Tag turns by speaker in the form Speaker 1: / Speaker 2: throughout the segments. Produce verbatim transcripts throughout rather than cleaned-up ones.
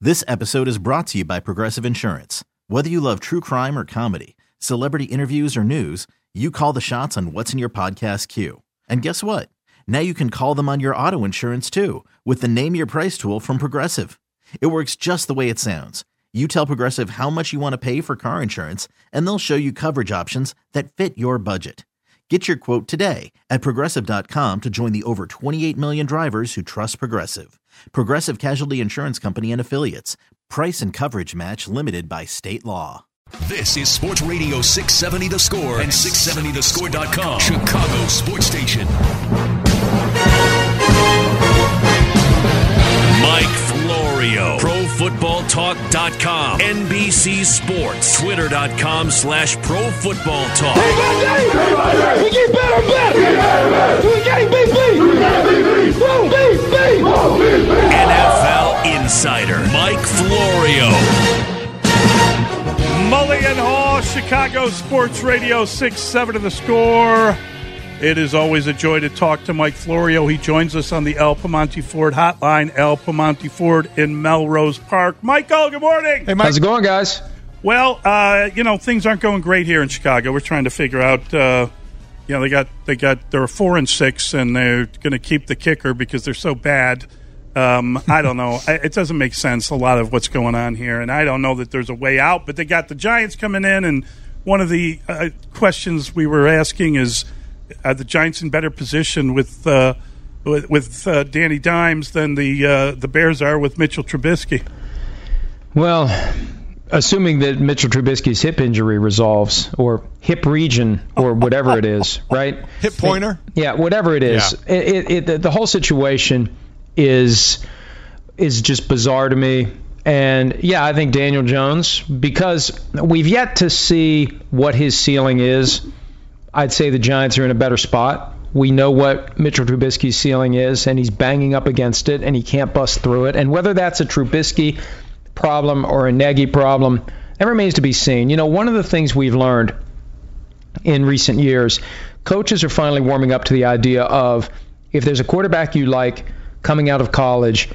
Speaker 1: This episode is brought to you by Progressive Insurance. Whether you love true crime or comedy, celebrity interviews or news, you call the shots on what's in your podcast queue. And guess what? Now you can call them on your auto insurance too with the Name Your Price tool from Progressive. It works just the way it sounds. You tell Progressive how much you want to pay for car insurance, and they'll show you coverage options that fit your budget. Get your quote today at Progressive dot com to join the over twenty-eight million drivers who trust Progressive. Progressive Casualty Insurance Company and Affiliates. Price and coverage match limited by state law.
Speaker 2: This is Sports Radio six seventy The Score and six seventy the score dot com, Chicago Sports Station. Mike Florio, Pro Football Talk dot com, N B C Sports, Twitter dot com slash Pro Football Talk.
Speaker 3: Day by day, day by day, we get better and better. We get better and better. We getting B B. We getting B B. Whoa, B B. Whoa, B B.
Speaker 2: N F L Insider, Mike Florio.
Speaker 4: Mully and Haw, Chicago Sports Radio six seventy The Score. It is always a joy to talk to Mike Florio. He joins us on the El Piemonte Ford hotline. El Piemonte Ford in Melrose Park. Michael, good morning.
Speaker 5: Hey, Mike. How's it going, guys?
Speaker 4: Well, uh, you know, things aren't going great here in Chicago. We're trying to figure out, uh, you know, they got, they got, they're four and six, and they're going to keep the kicker because they're so bad. Um, I don't know. It doesn't make sense, a lot of what's going on here, and I don't know that there's a way out. But they got the Giants coming in, and one of the uh, questions we were asking is, are the Giants in better position with uh, with, with uh, Danny Dimes than the uh, the Bears are with Mitchell Trubisky?
Speaker 5: Well, assuming that Mitchell Trubisky's hip injury resolves, or hip region, or whatever it is, right?
Speaker 6: Hip pointer?
Speaker 5: Yeah, whatever it is.
Speaker 6: Yeah.
Speaker 5: It, it, it, the whole situation is is just bizarre to me. And, yeah, I think Daniel Jones, because we've yet to see what his ceiling is, I'd say the Giants are in a better spot. We know what Mitchell Trubisky's ceiling is, and he's banging up against it, and he can't bust through it. And whether that's a Trubisky problem or a Nagy problem, that remains to be seen. You know, one of the things we've learned in recent years, coaches are finally warming up to the idea of, if there's a quarterback you like coming out of college,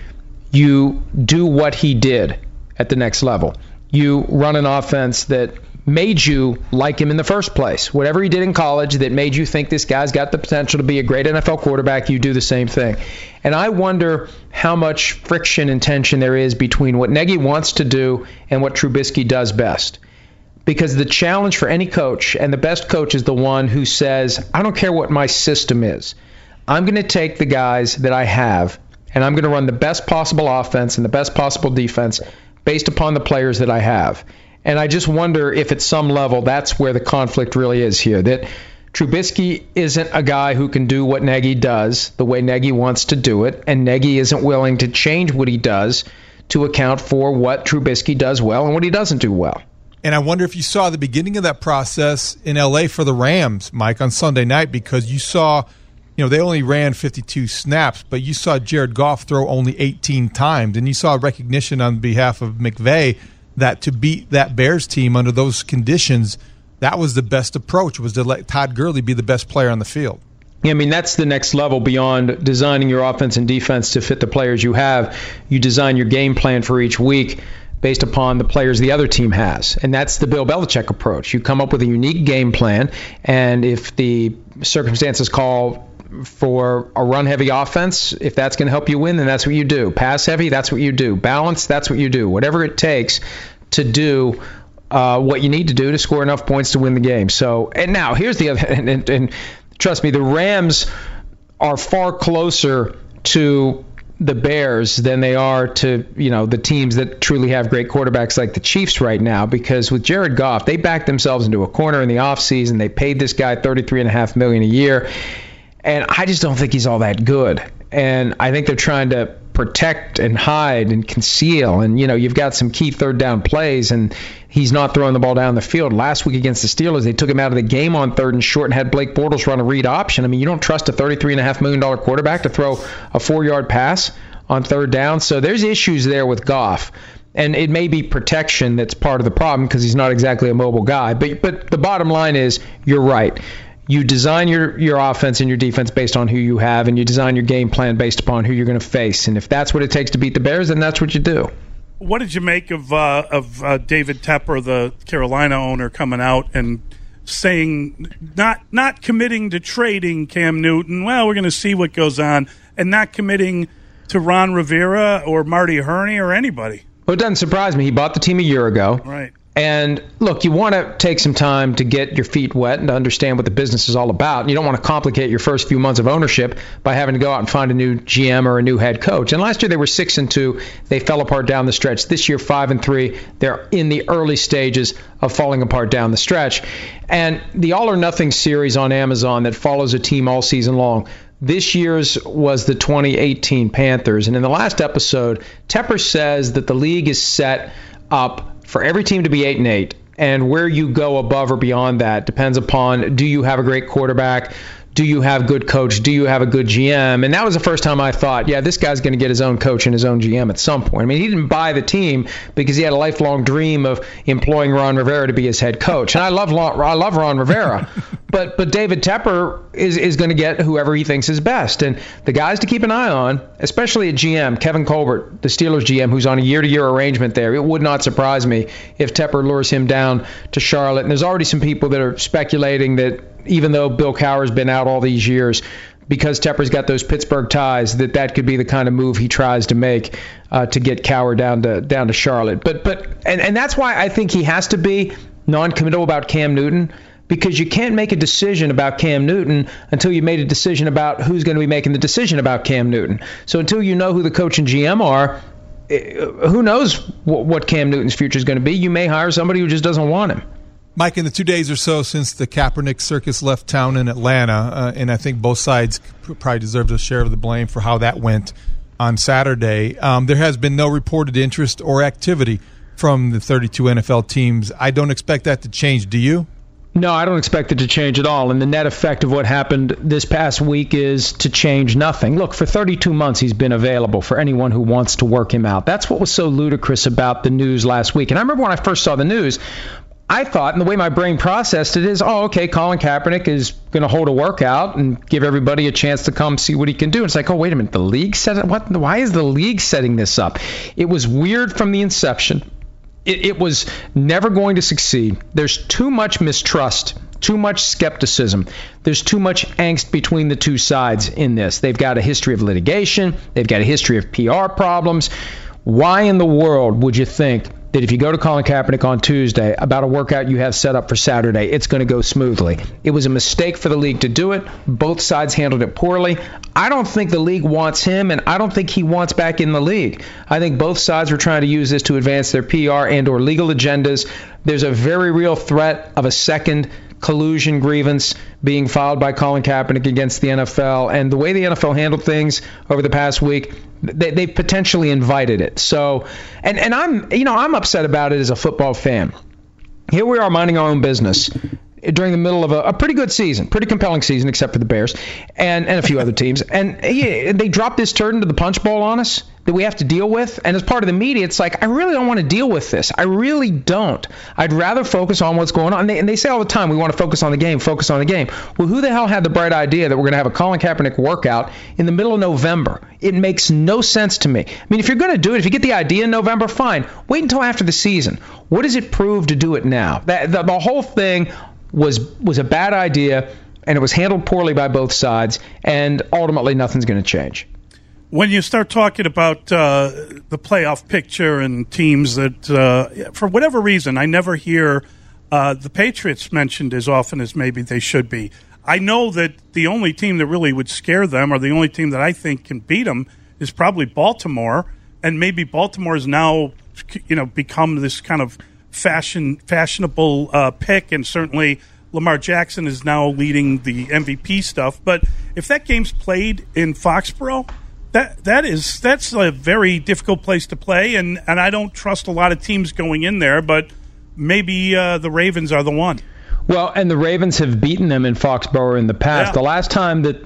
Speaker 5: you do what he did at the next level. You run an offense that made you like him in the first place. Whatever he did in college that made you think this guy's got the potential to be a great N F L quarterback, you do the same thing. And I wonder how much friction and tension there is between what Nagy wants to do and what Trubisky does best. Because the challenge for any coach, and the best coach is the one who says, I don't care what my system is. I'm going to take the guys that I have, and I'm going to run the best possible offense and the best possible defense based upon the players that I have. And I just wonder if at some level that's where the conflict really is here, that Trubisky isn't a guy who can do what Nagy does the way Nagy wants to do it, and Nagy isn't willing to change what he does to account for what Trubisky does well and what he doesn't do well.
Speaker 6: And I wonder if you saw the beginning of that process in L A for the Rams, Mike, on Sunday night, because you saw, you know, they only ran fifty-two snaps, but you saw Jared Goff throw only eighteen times, and you saw recognition on behalf of McVay that to beat that Bears team under those conditions, that was the best approach, was to let Todd Gurley be the best player on the field.
Speaker 5: Yeah, I mean, that's the next level beyond designing your offense and defense to fit the players you have. You design your game plan for each week based upon the players the other team has. And that's the Bill Belichick approach. You come up with a unique game plan, and if the circumstances call for a run-heavy offense, if that's going to help you win, then that's what you do. Pass-heavy, that's what you do. Balance, that's what you do. Whatever it takes to do uh, what you need to do to score enough points to win the game. So, and now here's the other, and, and, and trust me, the Rams are far closer to the Bears than they are to, you know, the teams that truly have great quarterbacks like the Chiefs right now, because with Jared Goff, they backed themselves into a corner in the offseason. They paid this guy thirty-three point five million dollars a year. And I just don't think he's all that good. And I think they're trying to protect and hide and conceal. And, you know, you've got some key third down plays, and he's not throwing the ball down the field. Last week against the Steelers, they took him out of the game on third and short and had Blake Bortles run a read option. I mean, you don't trust a thirty-three point five million dollars quarterback to throw a four-yard pass on third down. So there's issues there with Goff. And it may be protection that's part of the problem because he's not exactly a mobile guy. But but the bottom line is, you're right. You design your, your offense and your defense based on who you have, and you design your game plan based upon who you're going to face. And if that's what it takes to beat the Bears, then that's what you do.
Speaker 4: What did you make of uh, of uh, David Tepper, the Carolina owner, coming out and saying not not committing to trading Cam Newton? Well, we're going to see what goes on, and not committing to Ron Rivera or Marty Hurney or anybody.
Speaker 5: Well, it doesn't surprise me. He bought the team a year ago.
Speaker 4: Right.
Speaker 5: And look, you want to take some time to get your feet wet and to understand what the business is all about. You don't want to complicate your first few months of ownership by having to go out and find a new G M or a new head coach. And last year they were six and two. They fell apart down the stretch. This year five and three. They're in the early stages of falling apart down the stretch. And the All or Nothing series on Amazon that follows a team all season long. This year's was the twenty eighteen Panthers. And in the last episode, Tepper says that the league is set up for every team to be eight and eight, and where you go above or beyond that depends upon, do you have a great quarterback? Do you have good coach? Do you have a good G M? And that was the first time I thought, yeah, this guy's going to get his own coach and his own G M at some point. I mean, he didn't buy the team because he had a lifelong dream of employing Ron Rivera to be his head coach. And I love I love Ron Rivera, but but David Tepper is is going to get whoever he thinks is best. And the guys to keep an eye on, especially at G M, Kevin Colbert, the Steelers G M, who's on a year-to-year arrangement there. It would not surprise me if Tepper lures him down to Charlotte. And there's already some people that are speculating that even though Bill Cowher's been out all these years, because Tepper's got those Pittsburgh ties, that that could be the kind of move he tries to make uh, to get Cowher down to down to Charlotte. But but and, and that's why I think he has to be non-committal about Cam Newton, because you can't make a decision about Cam Newton until you made a decision about who's going to be making the decision about Cam Newton. So until you know who the coach and G M are, who knows what Cam Newton's future is going to be. You may hire somebody who just doesn't want him.
Speaker 6: Mike, in the two days or so since the Kaepernick circus left town in Atlanta, uh, and I think both sides probably deserve a share of the blame for how that went on Saturday, um, there has been no reported interest or activity from the thirty-two N F L teams. I don't expect that to change. Do you?
Speaker 5: No, I don't expect it to change at all. And the net effect of what happened this past week is to change nothing. Look, for thirty-two months, he's been available for anyone who wants to work him out. That's what was so ludicrous about the news last week. And I remember when I first saw the news, I thought, and the way my brain processed it is, oh, okay, Colin Kaepernick is going to hold a workout and give everybody a chance to come see what he can do. It's like, oh, wait a minute, the league set it? What? Why is the league setting this up? It was weird from the inception. It, it was never going to succeed. There's too much mistrust, too much skepticism. There's too much angst between the two sides in this. They've got a history of litigation. They've got a history of P R problems. Why in the world would you think that if you go to Colin Kaepernick on Tuesday about a workout you have set up for Saturday, it's going to go smoothly? It was a mistake for the league to do it. Both sides handled it poorly. I don't think the league wants him, and I don't think he wants back in the league. I think both sides were trying to use this to advance their P R and or legal agendas. There's a very real threat of a second collusion grievance being filed by Colin Kaepernick against the N F L. And the way the N F L handled things over the past week, they, they potentially invited it. So, and, and I'm, you know, I'm upset about it as a football fan. Here we are minding our own business during the middle of a, a pretty good season, pretty compelling season, except for the Bears and, and a few other teams. And yeah, they dropped this turd into the punch bowl on us that we have to deal with. And as part of the media, it's like, I really don't want to deal with this. I really don't. I'd rather focus on what's going on. And they, and they say all the time, we want to focus on the game, focus on the game. Well, who the hell had the bright idea that we're going to have a Colin Kaepernick workout in the middle of November? It makes no sense to me. I mean, if you're going to do it, if you get the idea in November, fine. Wait until after the season. What does it prove to do it now? That the, the whole thing was was a bad idea, and it was handled poorly by both sides, and ultimately nothing's going to change.
Speaker 4: When you start talking about uh, the playoff picture and teams that, uh, for whatever reason, I never hear uh, the Patriots mentioned as often as maybe they should be. I know that the only team that really would scare them, or the only team that I think can beat them, is probably Baltimore, and maybe Baltimore has now, you know, become this kind of fashion fashionable uh, pick, and certainly Lamar Jackson is now leading the M V P stuff. But if that game's played in Foxborough, that that is that's a very difficult place to play, and, and I don't trust a lot of teams going in there, but maybe uh, the Ravens are the one.
Speaker 5: Well, and the Ravens have beaten them in Foxborough in the past. Yeah. The last time that the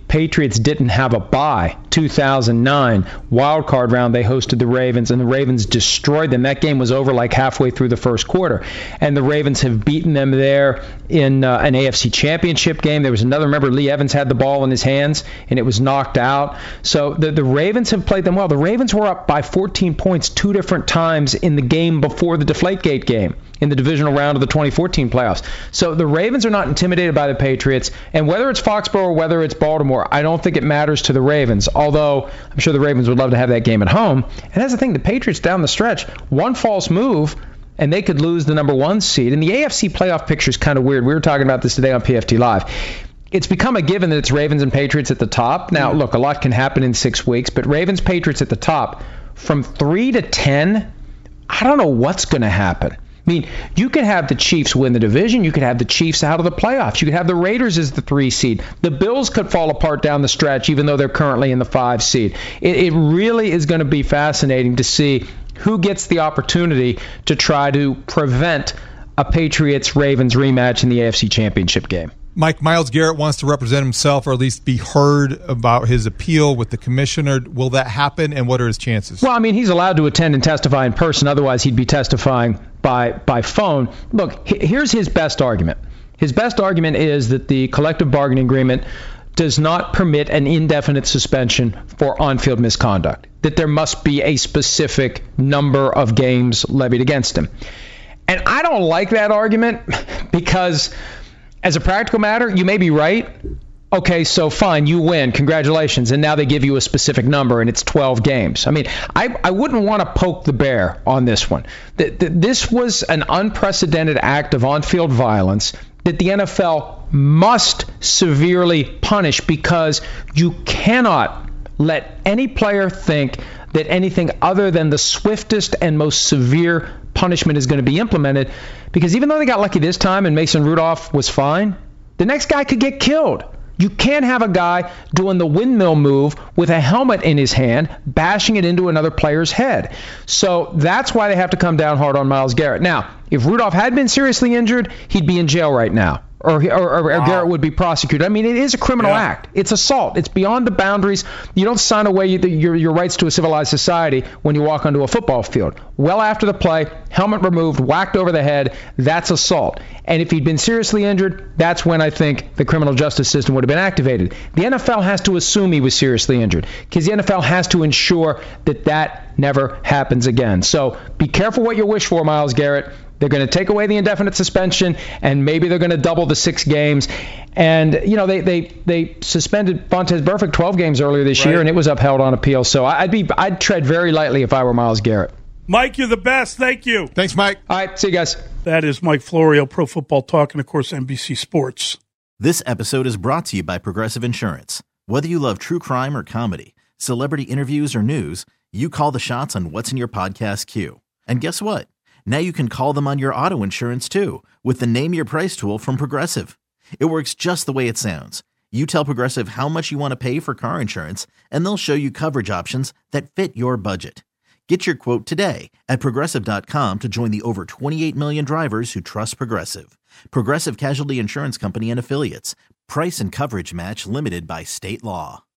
Speaker 5: Patriots didn't have a bye. two thousand nine wild card round, they hosted the Ravens, and the Ravens destroyed them. That game was over like halfway through the first quarter, and the Ravens have beaten them there in uh, an A F C Championship game. There was another. Remember, Lee Evans had the ball in his hands, and it was knocked out. So the the Ravens have played them well. The Ravens were up by fourteen points two different times in the game before the Deflategate game in the divisional round of the twenty fourteen playoffs. So the Ravens are not intimidated by the Patriots, and whether it's Foxborough or whether it's Baltimore, I don't think it matters to the Ravens, although I'm sure the Ravens would love to have that game at home. And that's the thing, the Patriots down the stretch, one false move, and they could lose the number one seed. And the A F C playoff picture is kind of weird. We were talking about this today on P F T Live. It's become a given that it's Ravens and Patriots at the top. Now, look, a lot can happen in six weeks, but Ravens, Patriots at the top, from three to ten, I don't know what's going to happen. I mean, you could have the Chiefs win the division. You could have the Chiefs out of the playoffs. You could have the Raiders as the three seed. The Bills could fall apart down the stretch, even though they're currently in the five seed. It, it really is going to be fascinating to see who gets the opportunity to try to prevent a Patriots-Ravens rematch in the A F C Championship game.
Speaker 6: Mike, Myles Garrett wants to represent himself or at least be heard about his appeal with the commissioner. Will that happen, and what are his chances?
Speaker 5: Well, I mean, he's allowed to attend and testify in person. Otherwise, he'd be testifying by by phone. Look, here's his best argument. His best argument is that the collective bargaining agreement does not permit an indefinite suspension for on-field misconduct, that there must be a specific number of games levied against him. And I don't like that argument because, as a practical matter, you may be right. Okay, so fine, you win. Congratulations. And now they give you a specific number, and it's twelve games. I mean, I, I wouldn't want to poke the bear on this one. The, the, this was an unprecedented act of on-field violence that the N F L must severely punish, because you cannot let any player think that anything other than the swiftest and most severe punishment is going to be implemented, because even though they got lucky this time and Mason Rudolph was fine, the next guy could get killed. You can't have a guy doing the windmill move with a helmet in his hand, bashing it into another player's head. So that's why they have to come down hard on Myles Garrett. Now, if Rudolph had been seriously injured, he'd be in jail right now. Or, or, or wow. Garrett would be prosecuted. I mean, it is a criminal yeah. act. It's assault. It's beyond the boundaries. You don't sign away your, your rights to a civilized society when you walk onto a football field. Well after the play, helmet removed, whacked over the head, that's assault. And if he'd been seriously injured, that's when I think the criminal justice system would have been activated. The N F L has to assume he was seriously injured, because the N F L has to ensure that that never happens again. So be careful what you wish for, Myles Garrett. They're going to take away the indefinite suspension, and maybe they're going to double the six games. And, you know, they they, they suspended Vontaze Burfict twelve games earlier this right. year, and it was upheld on appeal. So I'd be I'd tread very lightly if I were Myles Garrett.
Speaker 4: Mike, you're the best. Thank you.
Speaker 6: Thanks, Mike.
Speaker 5: All right, see you guys.
Speaker 4: That is Mike Florio, Pro Football Talk, and, of course, N B C Sports.
Speaker 1: This episode is brought to you by Progressive Insurance. Whether you love true crime or comedy, celebrity interviews or news, you call the shots on what's in your podcast queue. And guess what? Now you can call them on your auto insurance, too, with the Name Your Price tool from Progressive. It works just the way it sounds. You tell Progressive how much you want to pay for car insurance, and they'll show you coverage options that fit your budget. Get your quote today at Progressive dot com to join the over twenty-eight million drivers who trust Progressive. Progressive Casualty Insurance Company and Affiliates. Price and coverage match limited by state law.